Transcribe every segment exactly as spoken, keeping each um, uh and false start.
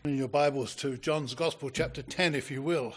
In your Bibles to John's Gospel, chapter ten, if you will.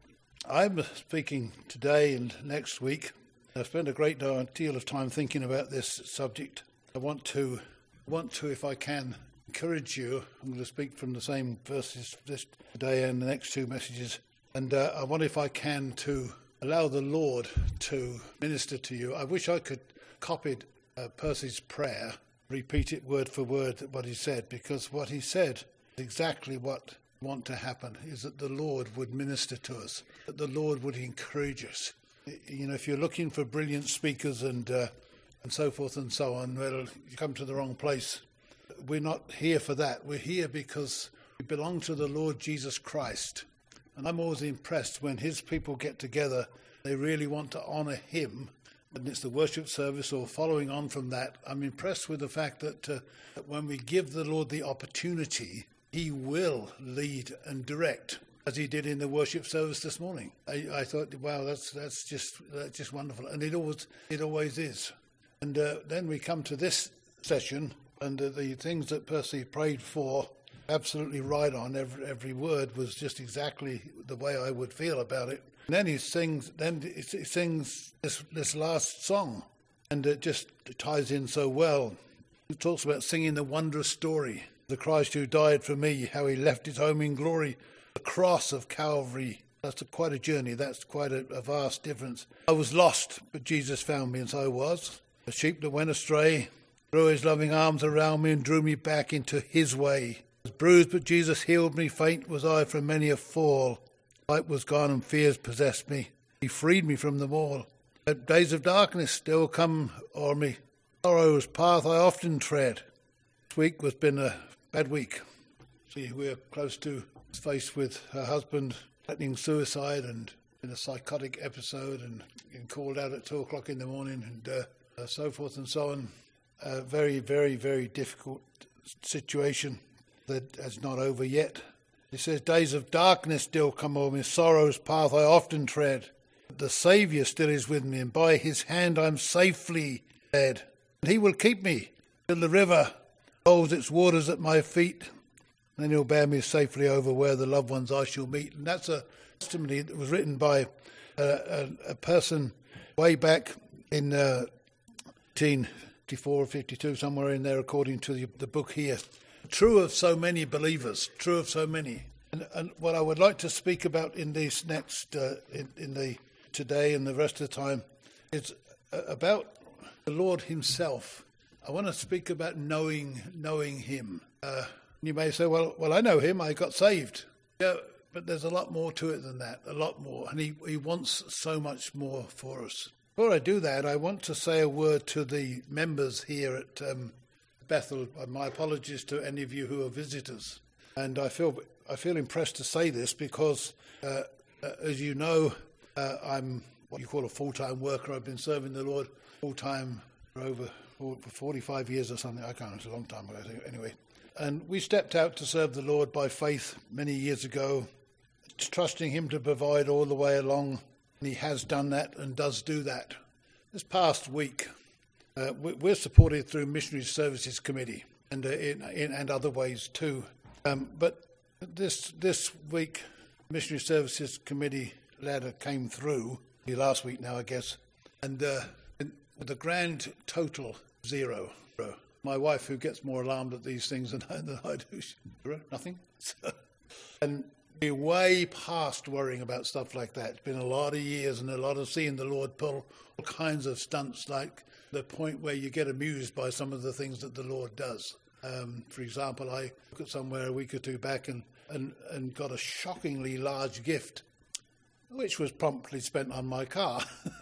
I'm speaking today and next week. I've spent a great deal of time thinking about this subject. I want to, want to, if I can, encourage you. I'm going to speak from the same verses this today and the next two messages. And uh, I want, if I can, to allow the Lord to minister to you. I wish I could copy uh, Percy's prayer, repeat it word for word what he said, because what he said exactly what I want to happen is that the Lord would minister to us, that the Lord would encourage us. You know, if you're looking for brilliant speakers and uh, and so forth and so on, well, you come to the wrong place. We're not here for that. We're here because we belong to the Lord Jesus Christ. And I'm always impressed when his people get together, they really want to honour him. And it's the worship service or following on from that. I'm impressed with the fact that, uh, that when we give the Lord the opportunity, he will lead and direct, as he did in the worship service this morning. I, I thought, wow, that's that's just that's just wonderful, and it always it always is. And uh, then we come to this session, and uh, the things that Percy prayed for, absolutely right on. Every every word was just exactly the way I would feel about it. And then he sings. Then he sings this this last song, and it just ties in so well. He talks about singing the wondrous story. The Christ who died for me, how he left his home in glory, the cross of Calvary. That's a, quite a journey. That's quite a, a vast difference. I was lost, but Jesus found me, and so I was. A sheep that went astray, threw his loving arms around me and drew me back into his way. I was bruised, but Jesus healed me. Faint was I from many a fall. Light was gone and fears possessed me. He freed me from them all. But days of darkness still come o'er me. Sorrow's path I often tread. This week has been a bad week. See, we're close to faced with her husband threatening suicide and in a psychotic episode and getting called out at two o'clock in the morning and uh, uh, so forth and so on. A very, very, very difficult situation that is not over yet. He says, days of darkness still come over me, sorrow's path I often tread. But the Saviour still is with me, and by his hand I'm safely led. And he will keep me till the river rolls its waters at my feet, and then he'll bear me safely over where the loved ones I shall meet. And that's a testimony that was written by a, a, a person way back in uh, nineteen fifty-four or fifty-two, somewhere in there, according to the, the book here. True of so many believers, true of so many. And, and what I would like to speak about in this next, uh, in, in the today and the rest of the time, is about the Lord himself. I want to speak about knowing knowing him. Uh, you may say, well, well, I know him, I got saved. Yeah, but there's a lot more to it than that, a lot more. And he, he wants so much more for us. Before I do that, I want to say a word to the members here at um, Bethel. My apologies to any of you who are visitors. And I feel I feel impressed to say this because, uh, uh, as you know, uh, I'm what you call a full-time worker. I've been serving the Lord full-time for over for forty-five years or something. I can't, it's a long time ago anyway. And we stepped out to serve the Lord by faith many years ago, trusting him to provide all the way along. And he has done that and does do that. This past week, uh, we're supported through Missionary Services Committee and uh, in, in and other ways too. Um, but this this week, Missionary Services Committee ladder came through, last week now I guess, and uh, the grand total, zero. My wife, who gets more alarmed at these things than I, than I do, zero, nothing. So, and we're way past worrying about stuff like that. It's been a lot of years and a lot of seeing the Lord pull all kinds of stunts, like the point where you get amused by some of the things that the Lord does. Um, for example, I looked at somewhere a week or two back and, and, and got a shockingly large gift, which was promptly spent on my car.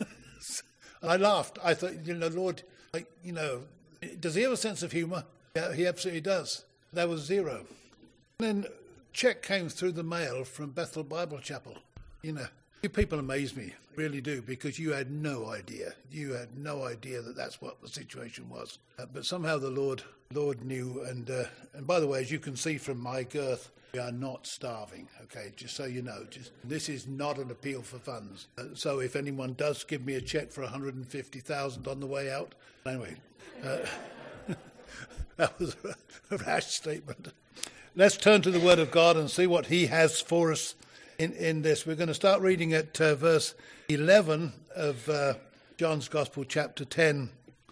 And I laughed. I thought, you know, Lord, like, you know, does he have a sense of humour? Yeah, he absolutely does. That was zero. And then a cheque came through the mail from Bethel Bible Chapel. You know, you people amaze me, really do, because you had no idea. You had no idea that that's what the situation was. Uh, but somehow the Lord Lord knew. And uh, and by the way, as you can see from my girth, we are not starving, okay, just so you know. Just this is not an appeal for funds. Uh, so if anyone does give me a cheque for one hundred fifty thousand dollars on the way out, anyway, uh, that was a rash statement. Let's turn to the Word of God and see what He has for us in, in this. We're going to start reading at uh, verse eleven of uh, John's Gospel, chapter ten.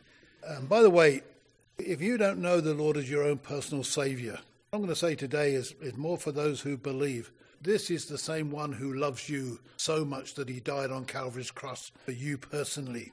Um, by the way, if you don't know the Lord as your own personal Saviour, what I'm going to say today is, is more for those who believe. This is the same one who loves you so much that He died on Calvary's cross for you personally.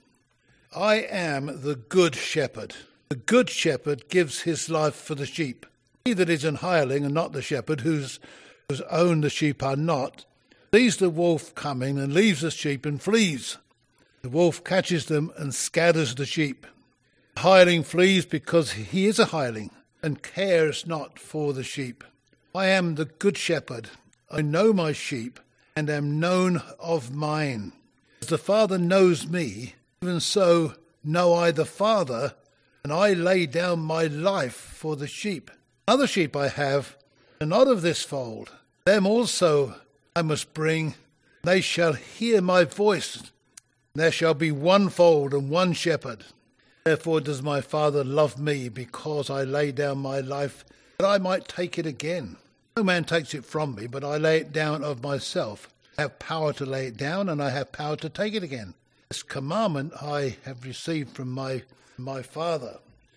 I am the good shepherd. The good shepherd gives his life for the sheep. He that is an hireling and not the shepherd, whose, whose own the sheep are not, sees the wolf coming and leaves the sheep and flees. The wolf catches them and scatters the sheep. The hireling flees because he is a hireling and cares not for the sheep. I am the good shepherd. I know my sheep and am known of mine. As the Father knows me, even so know I the Father, and I lay down my life for the sheep. Other sheep I have, and not of this fold. Them also I must bring. They shall hear my voice. There shall be one fold and one shepherd. Therefore does my Father love me, because I lay down my life, that I might take it again. No man takes it from me, but I lay it down of myself. I have power to lay it down, and I have power to take it again. This commandment I have received from my, my Father.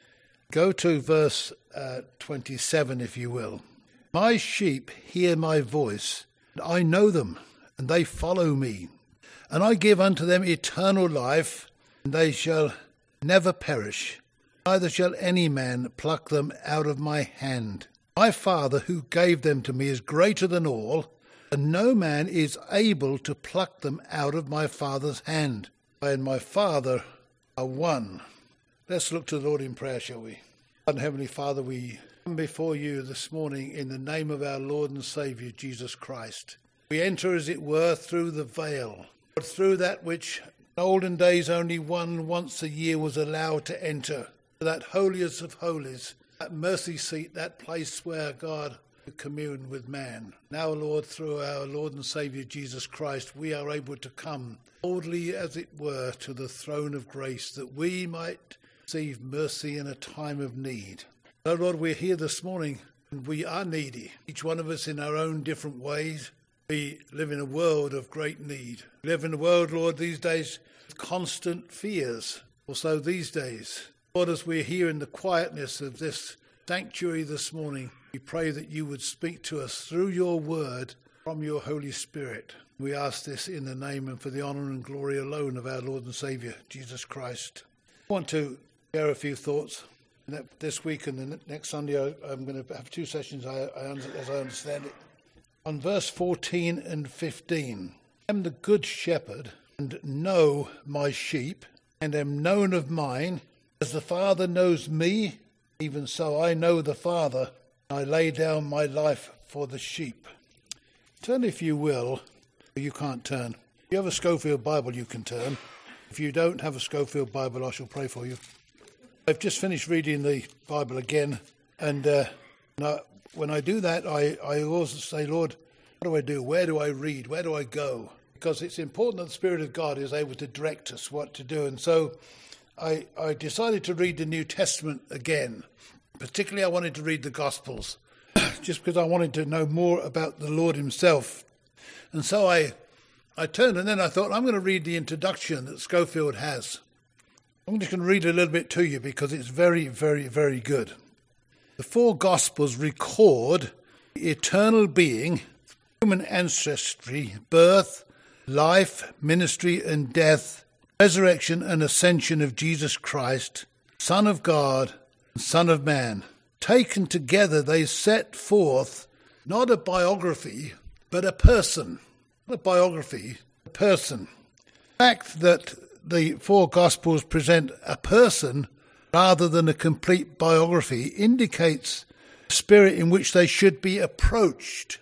Go to verse uh, twenty-seven, if you will. My sheep hear my voice, and I know them, and they follow me. And I give unto them eternal life, and they shall never perish, neither shall any man pluck them out of my hand. My Father who gave them to me is greater than all, and no man is able to pluck them out of my Father's hand. I and my Father are one. Let's look to the Lord in prayer, shall we? God, Heavenly Father, we come before you this morning in the name of our Lord and Saviour, Jesus Christ. We enter, as it were, through the veil, but through that which in olden days only one once a year was allowed to enter, that holiest of holies, that mercy seat, that place where God commune with man. Now, Lord, through our Lord and Saviour Jesus Christ, we are able to come boldly, as it were, to the throne of grace, that we might receive mercy in a time of need. So, Lord, we're here this morning, and we are needy, each one of us in our own different ways. We live in a world of great need. We live in a world, Lord, these days with constant fears. Also these days, Lord, as we're here in the quietness of this sanctuary this morning, we pray that you would speak to us through your word from your Holy Spirit. We ask this in the name and for the honour and glory alone of our Lord and Saviour, Jesus Christ. I want to share a few thoughts. This week and the next Sunday, I'm going to have two sessions, as I understand it. On verse fourteen and fifteen, I am the good shepherd, and know my sheep, and am known of mine. As the Father knows me, even so I know the Father. I lay down my life for the sheep. Turn, if you will. You can't turn. If you have a Schofield Bible, you can turn. If you don't have a Schofield Bible, I shall pray for you. I've just finished reading the Bible again, and uh, now, when I do that, I, I always say, Lord, what do I do? Where do I read? Where do I go? Because it's important that the Spirit of God is able to direct us what to do. And so I, I decided to read the New Testament again. Particularly, I wanted to read the Gospels, just because I wanted to know more about the Lord himself. And so I, I turned, and then I thought, I'm going to read the introduction that Schofield has. I'm just going to read a little bit to you because it's very, very, very good. The four Gospels record the eternal being, human ancestry, birth, life, ministry and death, resurrection and ascension of Jesus Christ, Son of God and Son of Man. Taken together, they set forth not a biography, but a person. Not a biography, a person. The fact that the four Gospels present a person rather than a complete biography indicates the spirit in which they should be approached.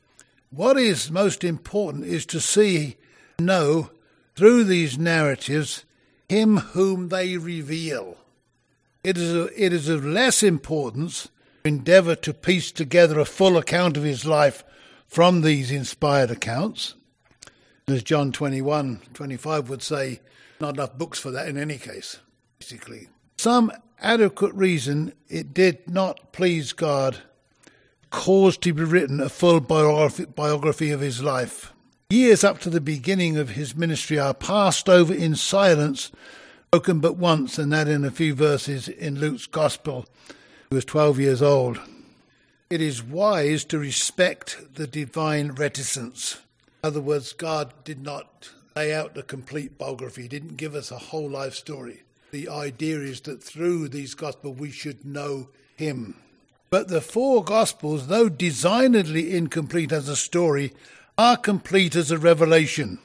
What is most important is to see, know, through these narratives, him whom they reveal. It is, a, it is of less importance to endeavour to piece together a full account of his life from these inspired accounts. As John twenty-one, twenty-five would say, not enough books for that in any case, basically. Some adequate reason it did not please God to caused to be written a full biography of his life. Years up to the beginning of his ministry are passed over in silence, spoken but once, and that in a few verses in Luke's Gospel. He was twelve years old. It is wise to respect the divine reticence. In other words, God did not lay out a complete biography. He didn't give us a whole life story. The idea is that through these Gospels we should know him. But the four Gospels, though designedly incomplete as a story, are complete as a revelation.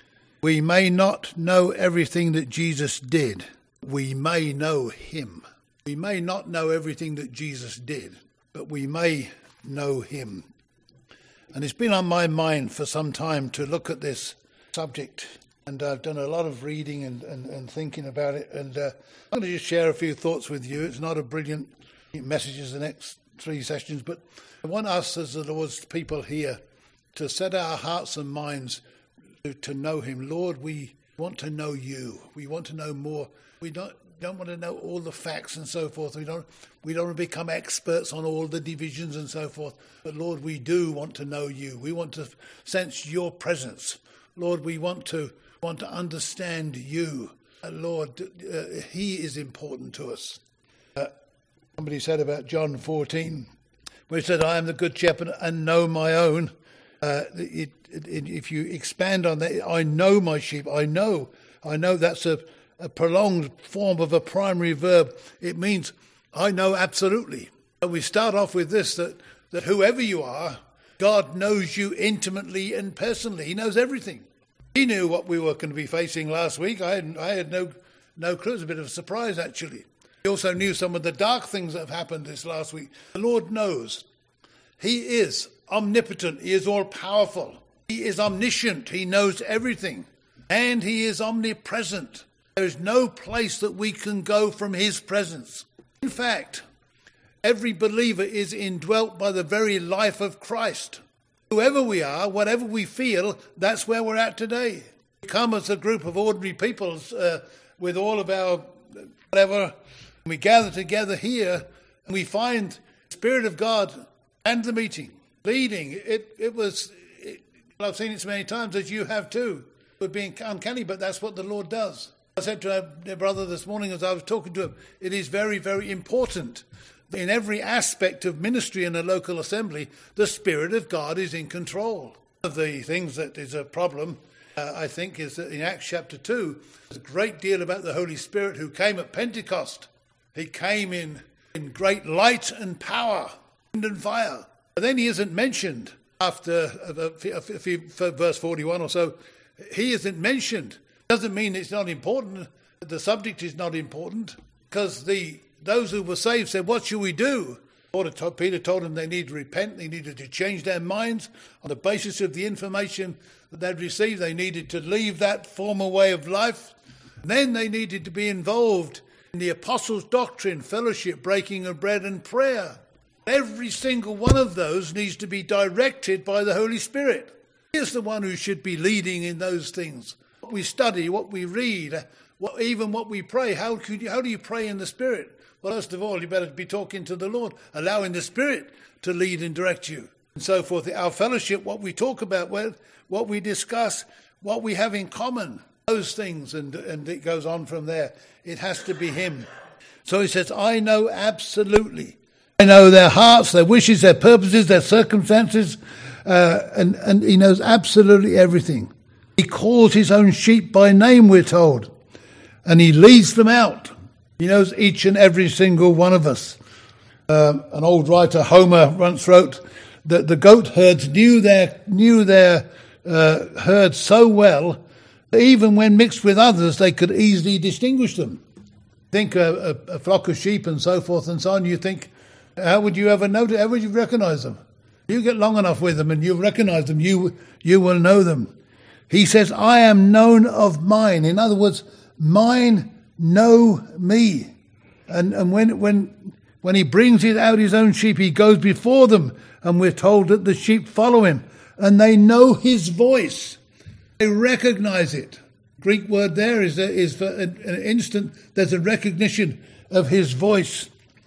We may not know everything that Jesus did. We may know him. We may not know everything that Jesus did, but we may know him. And it's been on my mind for some time to look at this subject. And I've done a lot of reading and, and, and thinking about it. And uh, I'm going to just share a few thoughts with you. It's not a brilliant message as the next three sessions, but I want us as the Lord's people here to set our hearts and minds to, to know him. Lord, we want to know you. We want to know more. We don't don't want to know all the facts and so forth. We don't we don't want to become experts on all the divisions and so forth. But Lord, we do want to know you. We want to sense your presence. Lord, we want to want to understand you. Uh, Lord, uh, he is important to us. Uh, somebody said about John fourteen, where he said, I am the good shepherd and know my own. Uh, it, it, it, if you expand on that, I know my sheep. I know. I know that's a, a prolonged form of a primary verb. It means I know absolutely. And we start off with this, that, that whoever you are, God knows you intimately and personally. He knows everything. He knew what we were going to be facing last week. I had, I had no, no clue. It was a bit of a surprise, actually. He also knew some of the dark things that have happened this last week. The Lord knows. He is omnipotent. He is all-powerful. He is omniscient. He knows everything. And he is omnipresent. There is no place that we can go from his presence. In fact, every believer is indwelt by the very life of Christ. Whoever we are, whatever we feel, that's where we're at today. We come as a group of ordinary people uh, with all of our whatever. We gather together here and we find the Spirit of God and the meeting, leading. It, it was, it, I've seen it so many times as you have too. It would be uncanny, but that's what the Lord does. I said to our brother this morning as I was talking to him, it is very, very important that in every aspect of ministry in a local assembly, the Spirit of God is in control. One of the things that is a problem, uh, I think, is that in Acts chapter two, there's a great deal about the Holy Spirit who came at Pentecost. He came in, in great light and power, wind and fire. But then he isn't mentioned after a few, a few, verse forty-one or so. He isn't mentioned. Doesn't mean it's not important. The subject is not important, because the those who were saved said, what shall we do? Peter told them they needed to repent. They needed to change their minds on the basis of the information that they'd received. They needed to leave that former way of life. And then they needed to be involved in the apostles' doctrine, fellowship, breaking of bread and prayer. Every single one of those needs to be directed by the Holy Spirit. He is the one who should be leading in those things. What we study, what we read, what, even what we pray. How, could you, how do you pray in the Spirit? Well, first of all, you better be talking to the Lord, allowing the Spirit to lead and direct you, and so forth. Our fellowship, what we talk about, what we discuss, what we have in common, those things, and, and it goes on from there. It has to be him. So he says, I know absolutely. I know their hearts, their wishes, their purposes, their circumstances, uh, and, and he knows absolutely everything. He calls his own sheep by name, we're told, and he leads them out. He knows each and every single one of us. Um, an old writer, Homer, once wrote that the goat herds knew their knew their uh, herd so well that even when mixed with others, they could easily distinguish them. Think a, a, a flock of sheep and so forth and so on. You think, how would you ever know? How would you recognise them? You get long enough with them and you recognise them. You you will know them. He says, I am known of mine. In other words, mine know me. And and when when when he brings it out his own sheep, he goes before them, and we're told that the sheep follow him, and they know his voice. They recognize it. Greek word there is is for an, an instant. There's a recognition of his voice.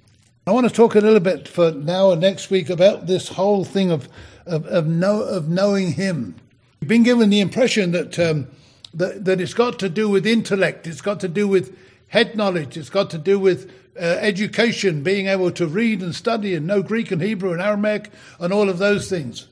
I want to talk a little bit for now and next week about this whole thing of of of, know, of knowing him. We've been given the impression that, um, that that it's got to do with intellect, it's got to do with head knowledge, it's got to do with uh, education, being able to read and study and know Greek and Hebrew and Aramaic and all of those things.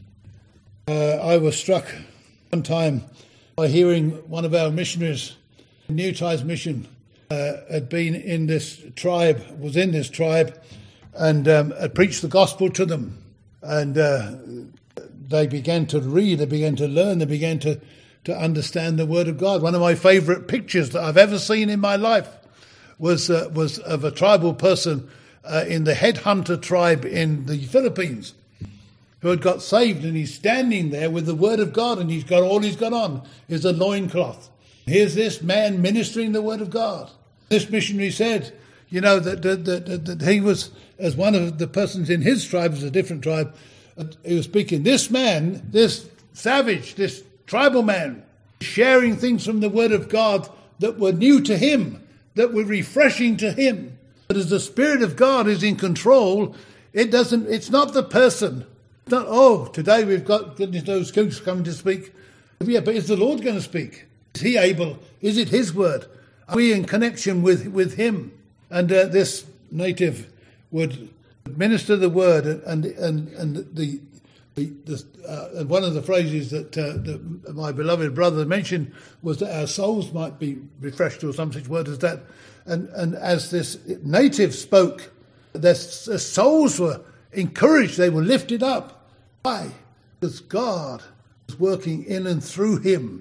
Uh, I was struck one time by hearing one of our missionaries, New Ties Mission, uh, had been in this tribe, was in this tribe, and um, had preached the gospel to them. And uh, they began to read, they began to learn, they began to, to understand the Word of God. One of my favourite pictures that I've ever seen in my life was uh, was of a tribal person uh, in the Headhunter tribe in the Philippines who had got saved, and he's standing there with the Word of God, and he's got all he's got on is a loincloth. Here's this man ministering the Word of God. This missionary said, you know, that, that, that, that he was, as one of the persons in his tribe, is a different tribe, he was speaking, this man, this savage, this tribal man, sharing things from the Word of God that were new to him, that were refreshing to him. But as the Spirit of God is in control, it doesn't, it's not the person. It's not, oh, today we've got goodness knows Kooks coming to speak. Yeah, but is the Lord going to speak? Is he able? Is it his word? Are we in connection with, with him? And uh, this native would minister the word, and and and the the, the uh, one of the phrases that, uh, that my beloved brother mentioned was that our souls might be refreshed, or some such word as that. And and as this native spoke, their, their souls were encouraged; they were lifted up. Why? Because God was working in and through him.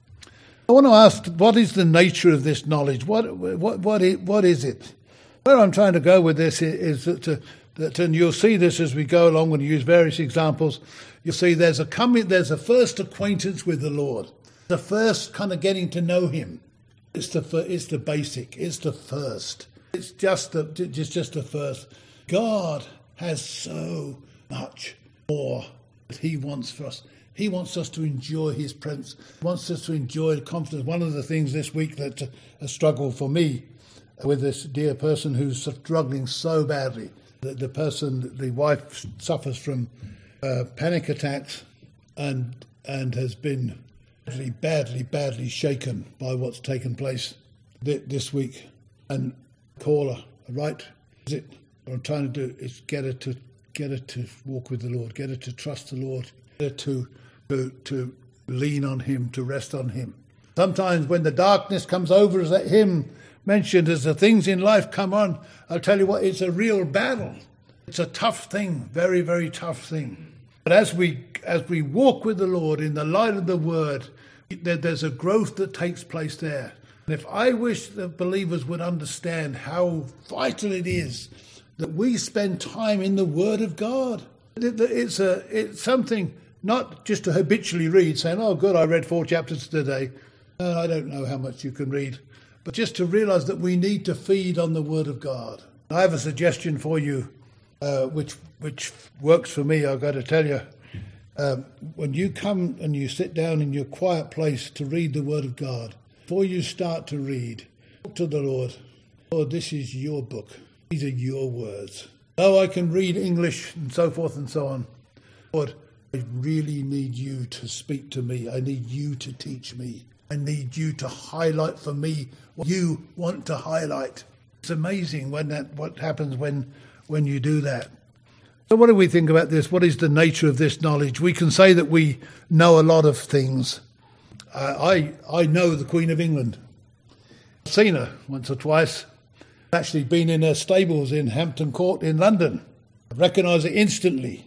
I want to ask, what is the nature of this knowledge? What what what is, what is it? Where I'm trying to go with this is that, to, that, and you'll see this as we go along and use various examples. You'll see there's a coming, there's a first acquaintance with the Lord, the first kind of getting to know Him. It's the it's the basic. It's the first. It's just the it's just the first. God has so much more that He wants for us. He wants us to enjoy His presence. He wants us to enjoy the confidence. One of the things this week that uh, a struggle for me with this dear person who's struggling so badly. The, the person, the wife suffers from uh, panic attacks and and has been badly, badly, badly shaken by what's taken place th- this week. And call her, right? Is it? What I'm trying to do is get her to get her to walk with the Lord, get her to trust the Lord, get her to to, to lean on Him, to rest on Him. Sometimes when the darkness comes over, as that hymn mentioned, as the things in life come on, I'll tell you what, it's a real battle. It's a tough thing, very, very tough thing. But as we as we walk with the Lord in the light of the Word, there, there's a growth that takes place there. And if I wish that believers would understand how vital it is that we spend time in the Word of God. It's a it's something not just to habitually read, saying, oh, good, I read four chapters today. Uh, I don't know how much you can read. But just to realise that we need to feed on the Word of God. I have a suggestion for you, uh, which which works for me, I've got to tell you. Um, when you come and you sit down in your quiet place to read the Word of God, before you start to read, talk to the Lord. Lord, this is your book. These are your words. Oh, I can read English and so forth and so on. Lord, I really need you to speak to me. I need you to teach me. I need you to highlight for me what you want to highlight. It's amazing when that what happens when when you do that. So what do we think about this? What is the nature of this knowledge? We can say that we know a lot of things. Uh, I I know the Queen of England. I've seen her once or twice. I've actually been in her stables in Hampton Court in London. I recognise her instantly.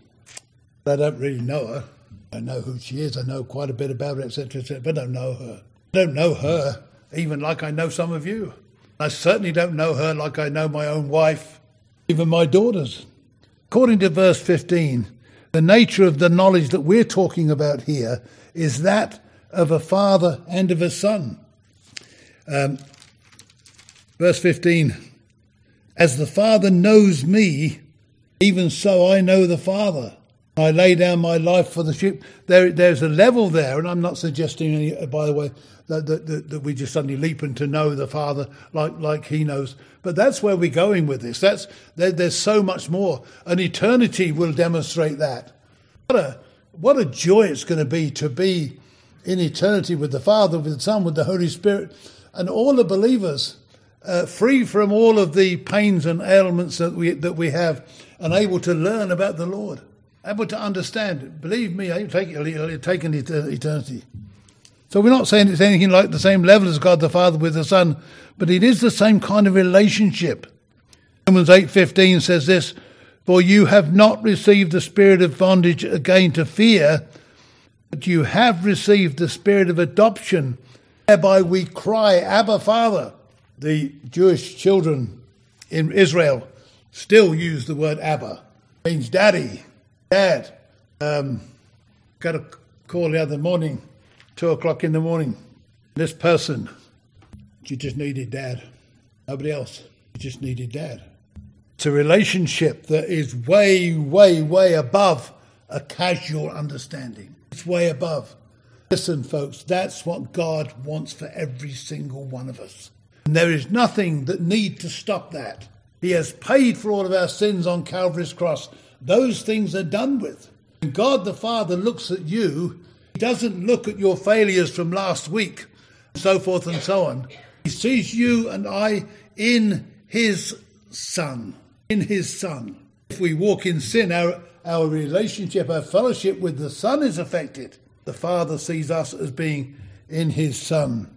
I don't really know her. I know who she is. I know quite a bit about her, et cetera, et cetera, but I don't know her. I don't know her even like I know some of you. I certainly don't know her like I know my own wife, even my daughters. According to verse fifteen, the nature of the knowledge that we're talking about here is that of a father and of a son. Um, verse fifteen, as the Father knows me, even so I know the Father. I lay down my life for the sheep. There, there's a level there, and I'm not suggesting, any, by the way, that, that, that, that we just suddenly leap into know the Father like, like he knows. But that's where we're going with this. That's there, there's so much more. And eternity will demonstrate that. What a, what a joy it's going to be to be in eternity with the Father, with the Son, with the Holy Spirit, and all the believers, uh, free from all of the pains and ailments that we that we have, and able to learn about the Lord. Able to understand. Believe me, it'll take, it'll take an eternity. So we're not saying it's anything like the same level as God the Father with the Son, but it is the same kind of relationship. Romans eight fifteen says this, "For you have not received the spirit of bondage again to fear, but you have received the spirit of adoption, whereby we cry, Abba, Father." The Jewish children in Israel still use the word Abba. It means daddy. Dad, um, got a call the other morning, two o'clock in the morning. This person, she just needed dad. Nobody else. She just needed dad. It's a relationship that is way, way, way above a casual understanding. It's way above. Listen, folks, that's what God wants for every single one of us. And there is nothing that need to stop that. He has paid for all of our sins on Calvary's cross. Those things are done with. When God the Father looks at you, he doesn't look at your failures from last week, and so forth and so on. He sees you and I in his Son, in his Son. If we walk in sin, our, our relationship, our fellowship with the Son is affected. The Father sees us as being in his Son.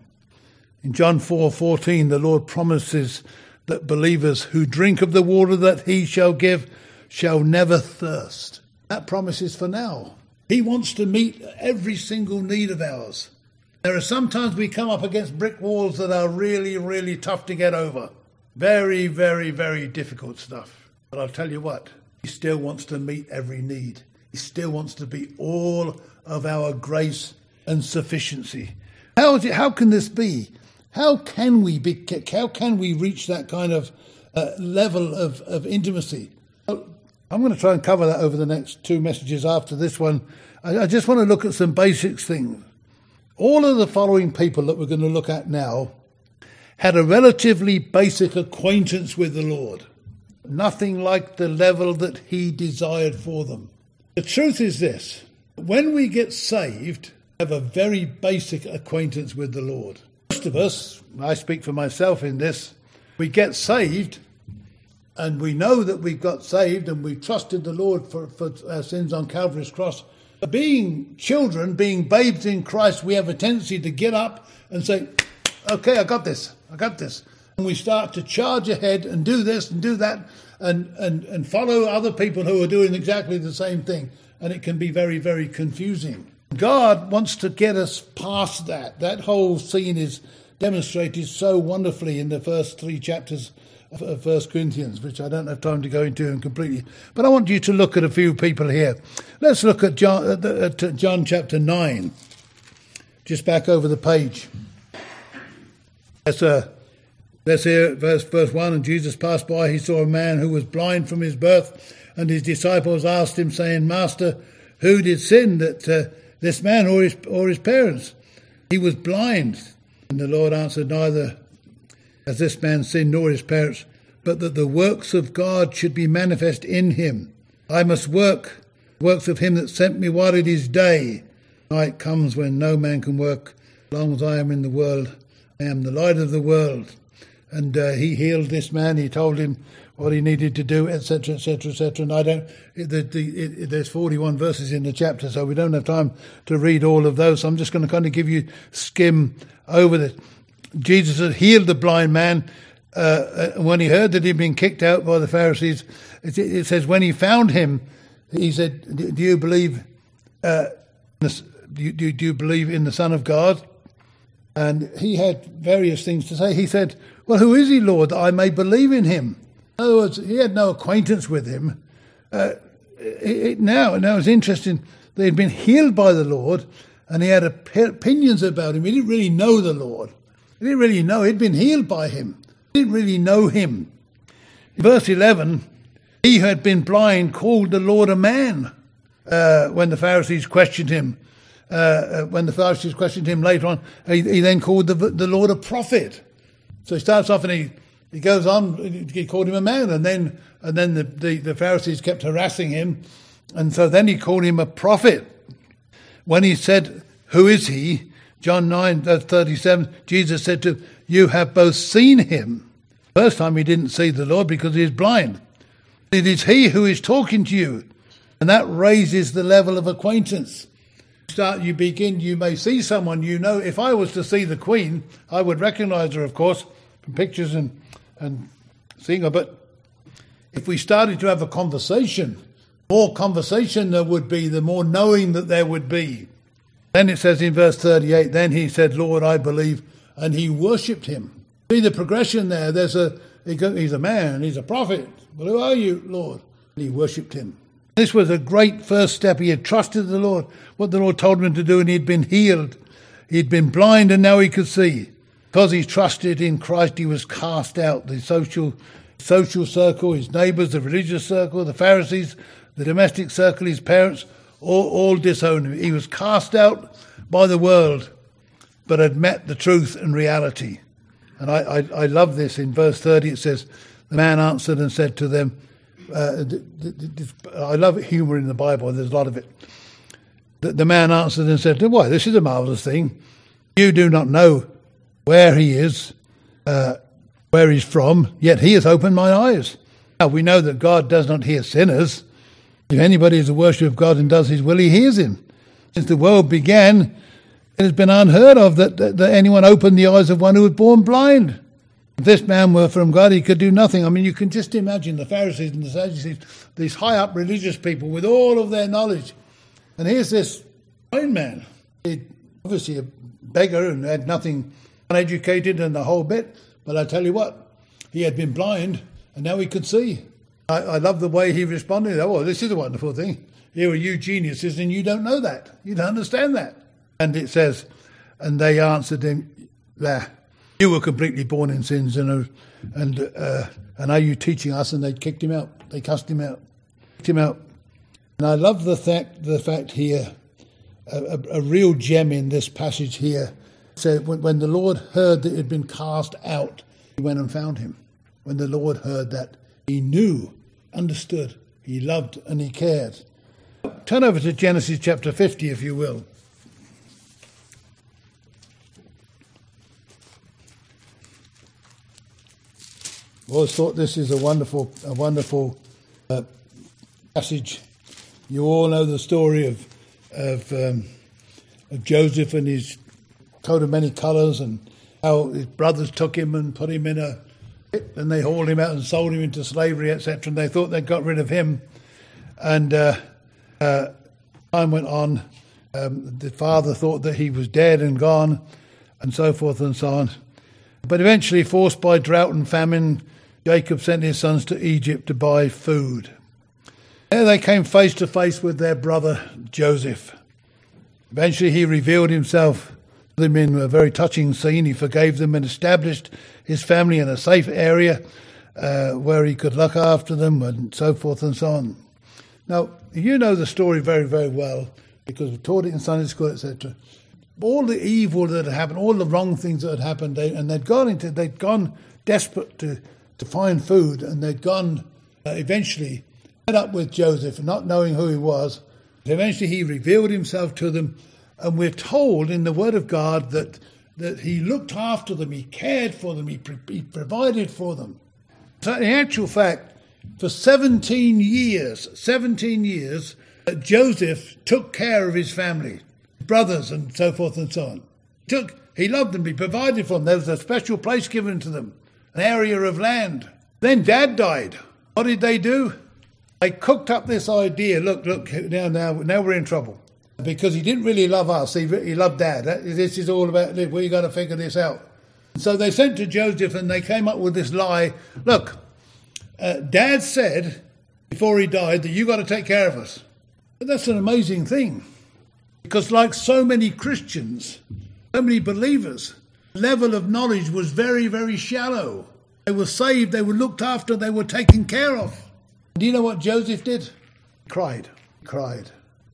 In John four fourteen, the Lord promises that believers who drink of the water that he shall give shall never thirst. That promise is for now. He wants to meet every single need of ours. There are sometimes we come up against brick walls that are really, really tough to get over. Very, very, very difficult stuff. But I'll tell you what, he still wants to meet every need. He still wants to be all of our grace and sufficiency. How is it? How can this be? How can we be? How can we reach that kind of uh, level of, of intimacy? Well, I'm going to try and cover that over the next two messages after this one. I, I just want to look at some basic things. All of the following people that we're going to look at now had a relatively basic acquaintance with the Lord. Nothing like the level that he desired for them. The truth is this: when we get saved, we have a very basic acquaintance with the Lord. Most of us, I speak for myself in this, we get saved and we know that we got saved and we trusted the Lord for, for our sins on Calvary's cross. But being children, being babes in Christ, we have a tendency to get up and say, okay, I got this, I got this. And we start to charge ahead and do this and do that and, and, and follow other people who are doing exactly the same thing. And it can be very, very confusing. God wants to get us past that. That whole scene is demonstrated so wonderfully in the first three chapters of First Corinthians, which I don't have time to go into completely. But I want you to look at a few people here. Let's look at John, at John chapter nine, just back over the page. Let's, uh, let's hear verse, verse one. And Jesus passed by, he saw a man who was blind from his birth, and his disciples asked him, saying, Master, who did sin, that uh, this man or his, or his parents? He was blind. And the Lord answered, Neither has this man sinned nor his parents, but that the works of God should be manifest in him. I must work the works of him that sent me while it is day. Night comes when no man can work. As long as I am in the world, I am the light of the world. And uh, he healed this man. He told him what he needed to do, et cetera, et cetera, et cetera. And I don't. The, the, it, there's forty-one verses in the chapter, so we don't have time to read all of those. So I'm just going to kind of give you skim over this. Jesus had healed the blind man. Uh, when he heard that he'd been kicked out by the Pharisees, it, it says when he found him, he said, "Do you believe? Uh, do, you, do you believe in the Son of God?" And he had various things to say. He said, "Well, who is he, Lord, that I may believe in him?" In other words, he had no acquaintance with him. Uh, it, it, now, now it's interesting. They had been healed by the Lord, and he had opinions about him. He didn't really know the Lord. He didn't really know. He'd been healed by him. He didn't really know him. In verse eleven, he who had been blind called the Lord a man. uh, when the Pharisees questioned him, uh, when the Pharisees questioned him later on, he, he then called the, the Lord a prophet. So he starts off and he, he goes on, he called him a man, and then and then the, the, the Pharisees kept harassing him, and so then he called him a prophet. When he said, "Who is he?" John nine thirty-seven, Jesus said to him, "You have both seen him." First time he didn't see the Lord because he is blind. It is he who is talking to you. And that raises the level of acquaintance. Start, you begin, you may see someone, you know, if I was to see the Queen, I would recognise her, of course, from pictures and, and seeing her. But if we started to have a conversation, more conversation there would be, the more knowing that there would be. Then it says in verse thirty-eight, then he said, "Lord, I believe," and he worshipped him. See the progression there. There's a, he's a man, he's a prophet. Well, who are you, Lord? And he worshipped him. This was a great first step. He had trusted the Lord, what the Lord told him to do, and he'd been healed. He'd been blind and now he could see. Because he trusted in Christ, he was cast out. The social social circle, his neighbours, the religious circle, the Pharisees, the domestic circle, his parents, all, all disowned him. He was cast out by the world, but had met the truth and reality. And I, I, I love this. In verse thirty it says, the man answered and said to them, Uh, I love humour in the Bible, there's a lot of it. The, the man answered and said, "Why, this is a marvellous thing. You do not know where he is, uh, where he's from, yet he has opened my eyes." Now, we know that God does not hear sinners. If anybody is a worshipper of God and does his will, he hears him. Since the world began, it has been unheard of that, that, that anyone opened the eyes of one who was born blind. If this man were from God, he could do nothing. I mean, you can just imagine the Pharisees and the Sadducees, these high-up religious people with all of their knowledge. And here's this blind man, he, obviously a beggar and had nothing, uneducated and the whole bit. But I tell you what, he had been blind and now he could see. I, I love the way he responded. Oh, well, this is a wonderful thing. Here are you geniuses and you don't know that. You don't understand that. And it says, and they answered him, there. You were completely born in sins, and and uh, and are you teaching us? And they kicked him out. They cussed him out, kicked him out. And I love the fact the fact here, a, a, a real gem in this passage here. So when, when the Lord heard that it had been cast out, he went and found him. When the Lord heard that, he knew, understood, he loved, and he cared. Turn over to Genesis chapter fifty, if you will. I always thought this is a wonderful, a wonderful uh, passage. You all know the story of of, um, of Joseph and his coat of many colours, and how his brothers took him and put him in a pit, and they hauled him out and sold him into slavery, et cetera. And they thought they'd got rid of him. And uh, uh, time went on. Um, the father thought that he was dead and gone, and so forth and so on. But eventually, forced by drought and famine, Jacob sent his sons to Egypt to buy food. There they came face to face with their brother Joseph. Eventually he revealed himself to them in a very touching scene. He forgave them and established his family in a safe area uh, where he could look after them and so forth and so on. Now, you know the story very, very well because we taught it in Sunday school, et cetera. All the evil that had happened, all the wrong things that had happened, they, and they'd gone into, they'd gone desperate to, to find food, and they'd gone uh, eventually met up with Joseph, not knowing who he was. Eventually he revealed himself to them, and we're told in the Word of God that that he looked after them, he cared for them, he, pre- he provided for them. So in actual fact, for seventeen years, seventeen years, uh, Joseph took care of his family, brothers and so forth and so on. Took, he loved them, he provided for them. There was a special place given to them, an area of land. Then Dad died. What did they do? They cooked up this idea. Look, look, now, now, now we're in trouble. Because he didn't really love us, he, he loved Dad. This is all about, we've got to figure this out. So they sent to Joseph and they came up with this lie. Look, uh, Dad said before he died that you got to take care of us. But that's an amazing thing. Because like so many Christians, so many believers, the level of knowledge was very, very shallow. They were saved, they were looked after, they were taken care of. Do you know what Joseph did? He cried, cried.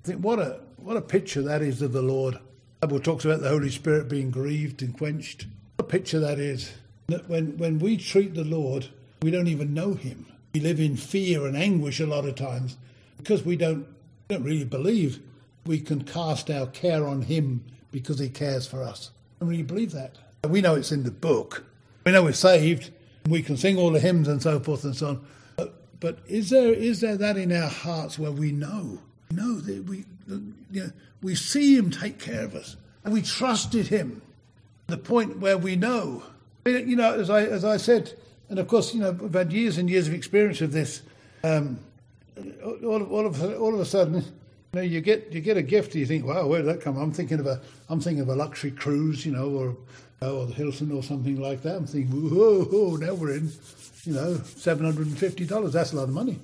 I think what a what a picture that is of the Lord. The Bible talks about the Holy Spirit being grieved and quenched. What a picture that is. That when, when we treat the Lord, we don't even know him. We live in fear and anguish a lot of times because we don't, don't really believe we can cast our care on him because he cares for us. I don't really believe that. We know it's in the book. We know we're saved. We can sing all the hymns and so forth and so on. But, but is there is there that in our hearts where we know, know that we you know, we see him take care of us and we trusted him? The point where we know, you know, as I as I said, and of course, you know, I've had years and years of experience of this. Um, all, of, all of all of a sudden, you know, you get you get a gift, and you think, wow, where did that come from? I'm thinking of a I'm thinking of a luxury cruise, you know, or or the Hilton or something like that. I'm thinking, whoa, whoa, now we're in, you know, seven hundred and fifty dollars. That's a lot of money.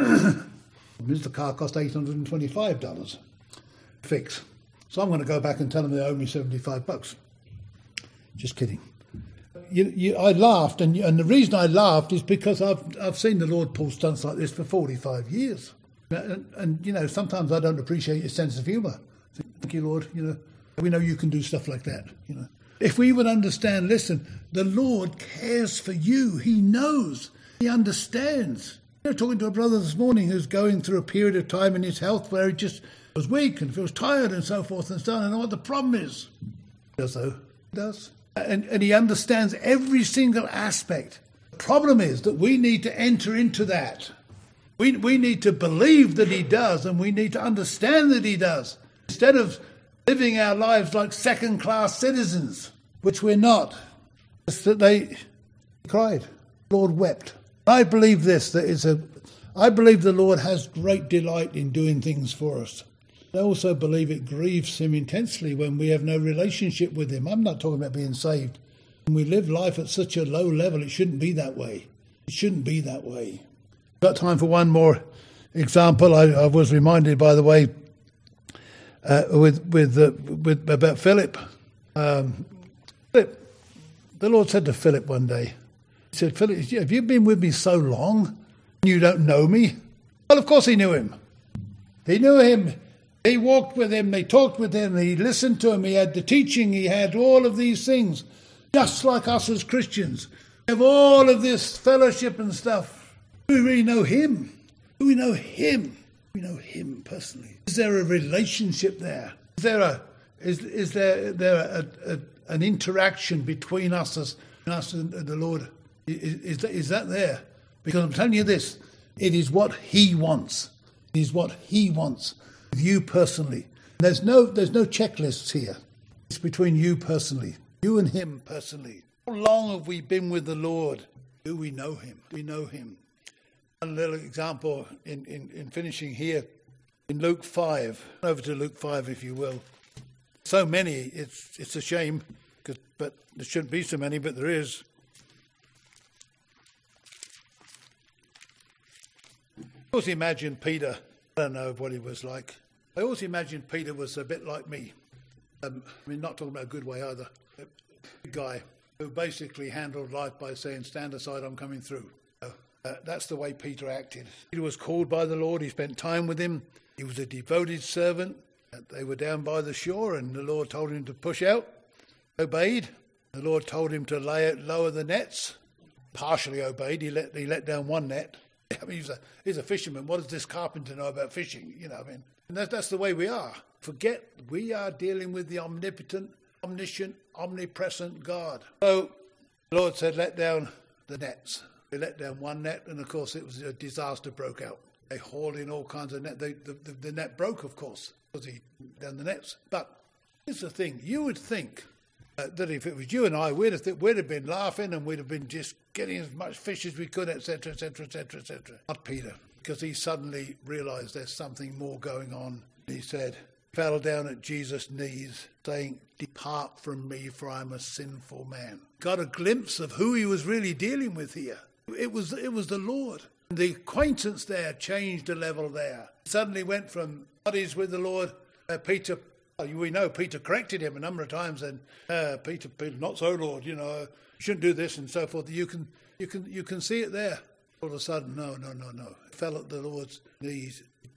The car cost eight hundred and twenty-five dollars fix. So I'm going to go back and tell them they owe me seventy-five bucks. Just kidding. You, you, I laughed, and, and the reason I laughed is because I've I've seen the Lord pull stunts like this for forty-five years, and, and you know sometimes I don't appreciate his sense of humour. Thank you, Lord. You know we know you can do stuff like that. You know, if we would understand, listen, the Lord cares for you. He knows. He understands. You know, talking to a brother this morning who's going through a period of time in his health where he just was weak and feels tired and so forth and so on. I know what the problem is. He does so. He does. And, and he understands every single aspect. The problem is that we need to enter into that. We we need to believe that he does, and we need to understand that he does, instead of living our lives like second-class citizens, which we're not. It's that they cried. The Lord wept. I believe this, that it's a, I believe the Lord has great delight in doing things for us. I also believe it grieves him intensely when we have no relationship with him. I'm not talking about being saved. When we live life at such a low level, it shouldn't be that way. It shouldn't be that way. Got time for one more example. I, I was reminded, by the way, uh, with with, uh, with about Philip. Um, Philip. The Lord said to Philip one day, he said, Philip, have you been with me so long and you don't know me? Well, of course he knew him. He knew him. He walked with him, they talked with him, he listened to him, he had the teaching, he had all of these things, just like us as Christians. We have all of this fellowship and stuff. Do we really know him? Do we know him? We know him personally. Is there a relationship there? Is there a is is there there a, a, an interaction between us as us and the Lord? Is, is that, is that there? Because I'm telling you this, it is what he wants. It is what he wants. You personally. There's no there's no checklists here. It's between you personally. You and him personally. How long have we been with the Lord? Do we know him? Do we know him? One little example in, in, in finishing here. In Luke five. Over to Luke five, if you will. So many, it's it's a shame, cause, but there shouldn't be so many, but there is. I always imagine Peter. I don't know what he was like. I always imagined Peter was a bit like me. Um, I mean, not talking about a good way either. A big guy who basically handled life by saying, stand aside, I'm coming through. Uh, uh, that's the way Peter acted. Peter was called by the Lord. He spent time with him. He was a devoted servant. Uh, they were down by the shore and the Lord told him to push out. Obeyed. The Lord told him to lay it, lower the nets. Partially obeyed. He let, he let down one net. I mean, he's a, he's a fisherman. What does this carpenter know about fishing? You know, I mean, and that's, that's the way we are. Forget we are dealing with the omnipotent, omniscient, omnipresent God. So the Lord said, let down the nets. They let down one net, and of course it was a disaster broke out. They hauled in all kinds of net. They, the, the, the net broke, of course, because he down the nets. But here's the thing. You would think Uh, that if it was you and I, we'd have, th- we'd have been laughing and we'd have been just getting as much fish as we could, et cetera, et cetera, et cetera, et cetera. Not Peter, because he suddenly realised there's something more going on. He said, fell down at Jesus' knees, saying, depart from me, for I'm a sinful man. Got a glimpse of who he was really dealing with here. It was, it was the Lord. The acquaintance there changed a level there. Suddenly went from buddies with the Lord, uh, Peter. We know Peter corrected him a number of times, and uh, Peter, Peter, not so, Lord. You know, you shouldn't do this, and so forth. You can, you can, you can see it there. All of a sudden, no, no, no, no. Fell at the Lord's knees,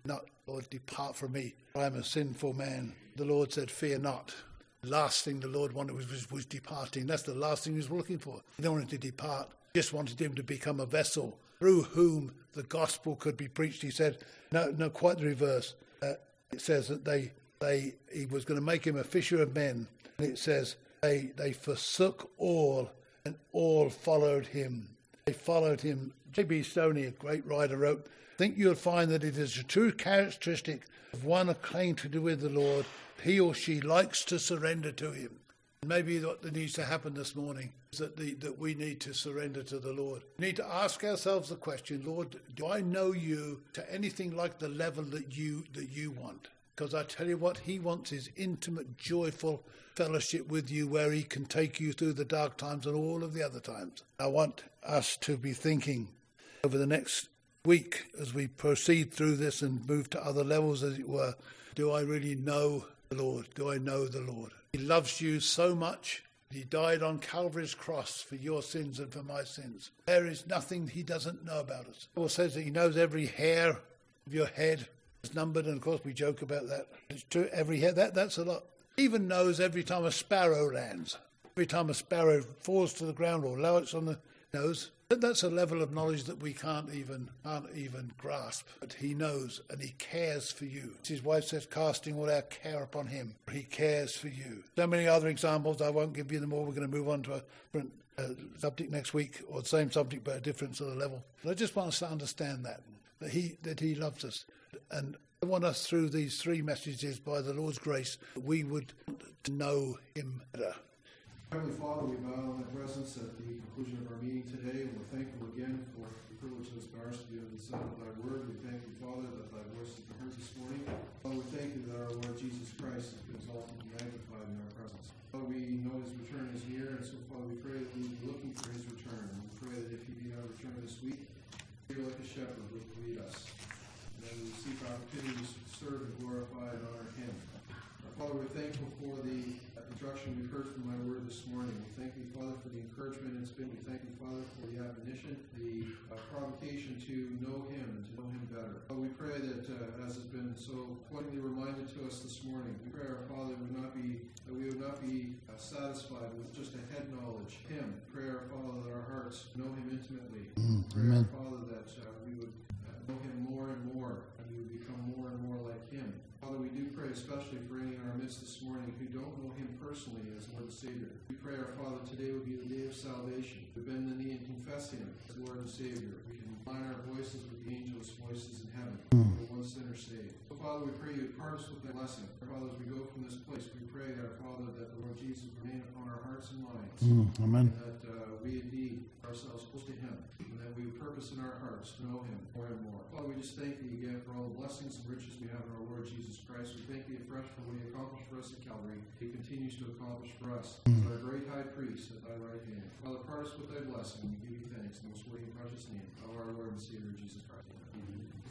not, Lord, depart from me, for I am a sinful man. The Lord said, fear not. The last thing the Lord wanted was, was, was departing. That's the last thing he was looking for. He didn't want him to depart. He just wanted him to become a vessel through whom the gospel could be preached. He said, no, no, quite the reverse. Uh, it says that they, they, he was going to make him a fisher of men. And it says, they, they forsook all, and all followed him. They followed him. J B Stoney, a great writer, wrote, I think you'll find that it is a true characteristic of one acquainted with the Lord. He or she likes to surrender to him. Maybe what needs to happen this morning is that, the, that we need to surrender to the Lord. We need to ask ourselves the question, Lord, do I know you to anything like the level that you that you want? Because I tell you what, he wants is intimate, joyful fellowship with you where he can take you through the dark times and all of the other times. I want us to be thinking over the next week as we proceed through this and move to other levels, as it were, do I really know the Lord? Do I know the Lord? He loves you so much. He died on Calvary's cross for your sins and for my sins. There is nothing he doesn't know about us. The Bible says that he knows every hair of your head is numbered, and of course we joke about that. It's true, every hair, that, that's a lot. He even knows every time a sparrow lands, every time a sparrow falls to the ground or lands on the nose. That's a level of knowledge that we can't even can't even grasp. But he knows and he cares for you. His wife says, casting all our care upon him. He cares for you. So many other examples. I won't give you them all. We're going to move on to a different uh, subject next week, or the same subject but a different sort of level. But I just want us to understand that, that he, that he loves us. And I want us through these three messages, by the Lord's grace, that we would know him better. Heavenly Father, we bow in thy presence at the conclusion of our meeting today, and we're thankful again for the privilege that is ours to be able to sound of thy word. We thank you, Father, that thy voice has been heard this morning. Father, we thank you that our Lord Jesus Christ has been exalted and magnified in our presence. Father, we know his return is near, and so, Father, we pray that we be looking for his return. And we pray that if he be not returned this week, he like a shepherd will lead us. And that we will seek opportunities to serve and glorify and honor him. Our Father, we're thankful for the instruction we've heard from thy word this morning. We thank you, Father, for the encouragement it's been. We thank you, Father, for the admonition, the uh, provocation to know him and to know him better. Father, we pray that, uh, as has been so pointedly reminded to us this morning, we pray, our Father, would not be, that we would not be uh, satisfied with just a head knowledge of him. We pray, our Father, that our hearts know him intimately. Mm, we pray, amen. our Father, that uh, we would uh, know him more and more, and we would become more and more like him. Father, we do pray especially for any in our midst this morning who don't know him personally as Lord and Savior. We pray, our Father, today would be the day of salvation. We bend the knee and confess him as Lord and Savior. We can line our voices with the angels' voices in heaven. Mm. For one sinner saved. So, Father, we pray you would part us with that blessing. Our Father, as we go from this place, we pray, our Father, that the Lord Jesus remain upon our hearts and minds. Mm. Amen. And that uh, we indeed ourselves close to him. And that we would purpose in our hearts to know him more and more. Father, we just thank you again for all the blessings and riches we have in our Lord Jesus Christ. We thank you afresh for what he accomplished for us at Calvary. He continues to accomplish for us. Mm. Our great high priest at thy right hand. Father, part us with thy blessing. We give you thanks in the most worthy and precious name of our Lord and Savior Jesus Christ. Amen.